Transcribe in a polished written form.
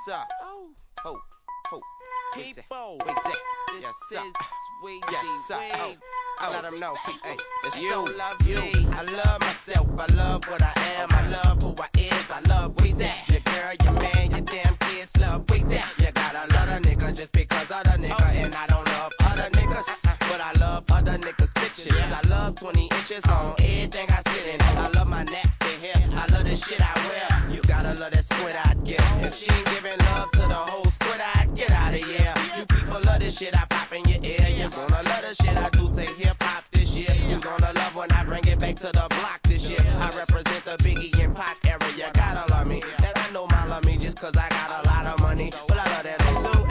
sir. Ho, ho. People, Yes, sir. this is Weezy Yes, sir. Wade. Let them know. Hey, it's You, so lovely. I love myself, I love what I am, I love who I is, I love Weezy. Your girl, your man, your damn kids love Weezy. You gotta love a nigga just because of the nigga, and I don't love other niggas, but I love other niggas' pictures. I love 20 inches on everything I sit in. I love my neck and hair, I love the shit I wear. You gotta love that squid I get. If she ain't giving love to the whole squid I get out of here. You people love this shit I pop in your ear. You're gonna love the shit I do to hip hop this year. You're gonna love when I bring it back to the block this year. I represent the Biggie and Pac area. You gotta love me, and I know my love me just cause I gotta